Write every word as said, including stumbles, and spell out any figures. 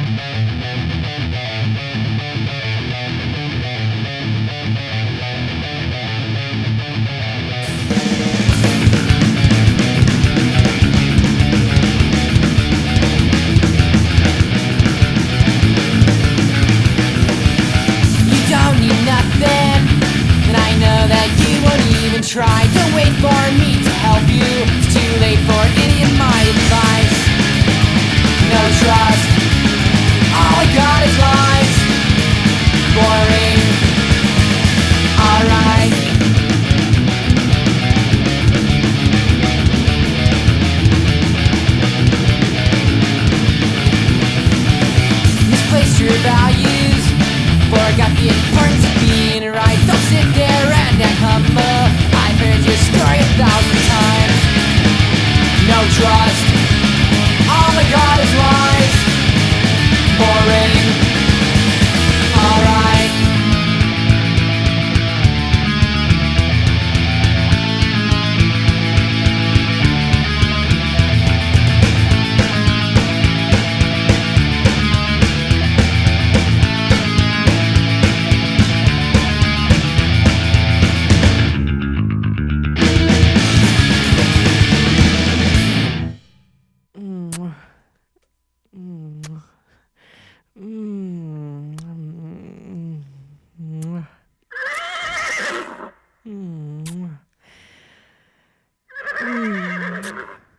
Try to wait for me to help you. It's too late for any of my advice. No trust, all I got is lies. Boring, alright. Misplaced your values, forgot the importance of being right. Don't sit there and act humble. I've heard your story a thousand times. No trust, all I got is lies.